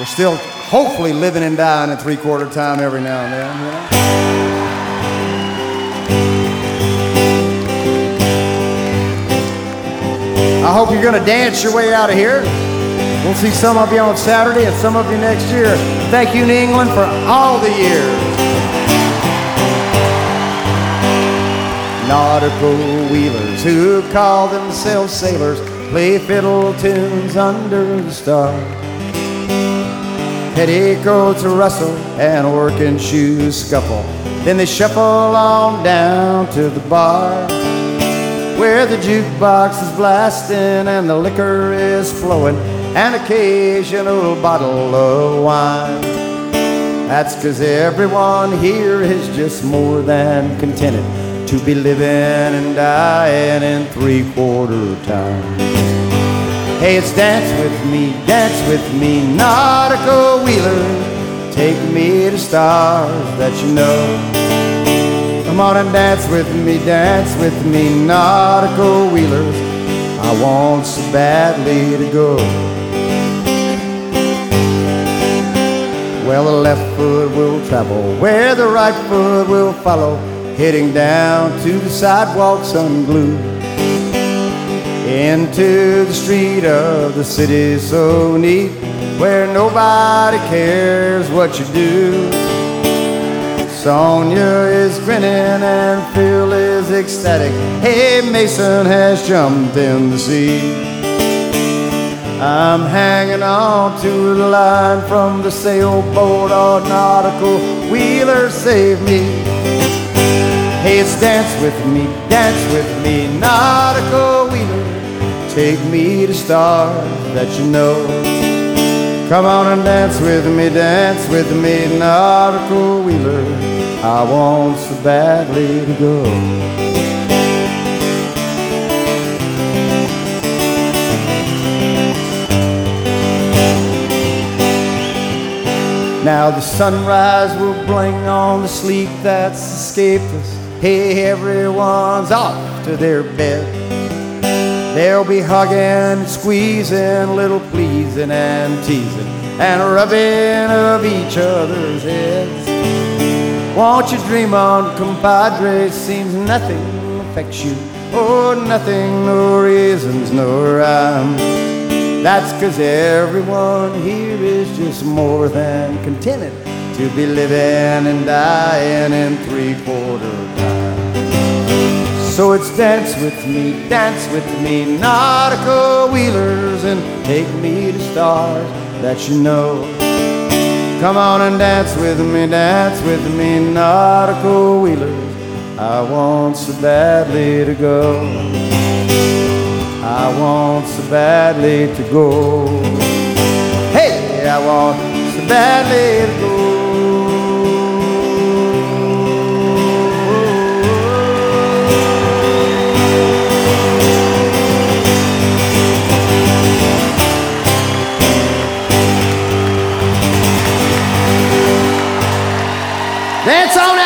we're still hopefully living and dying in three-quarter time every now and then, you know? I hope you're going to dance your way out of here. We'll see some of you on Saturday and some of you next year. Thank you, New England, for all the years. Nautical wheelers who call themselves sailors play fiddle tunes under the stars. Petticoats rustle and working shoes scuffle. Then they shuffle on down to the bar, where the jukebox is blasting and the liquor is flowing, an occasional bottle of wine. That's 'cause everyone here is just more than contented to be living and dying in three-quarter time. Hey, it's dance with me, nautical wheeler. Take me to stars that you know. Come on and dance with me, nautical wheelers. I want so badly to go. Well, the left foot will travel where the right foot will follow, heading down to the sidewalks unglued, into the street of the city so neat, where nobody cares what you do. Sonia is grinning and Phil is ecstatic. Hey, Mason has jumped in the sea. I'm hanging on to the line from the sailboat. Oh, nautical wheeler, save me. Hey, it's dance with me, nautical wheeler. Take me to stars that you know. Come on and dance with me, nautical wheeler. I want so badly to go. Now the sunrise will bling on the sleep that's escaped us. Hey, everyone's off to their bed. They'll be hugging and squeezing, little pleasing and teasing, and rubbing of each other's heads. Won't you dream on, compadre? Seems nothing affects you. Oh, nothing, no reasons, no rhyme. That's 'cause everyone here is just more than contented to be living and dying in three-quarter time. So it's dance with me, nautical wheelers, and take me to stars that you know. Come on and dance with me, nautical wheelers. I want so badly to go. I want so badly to go. Hey, I want so badly to go. Dance on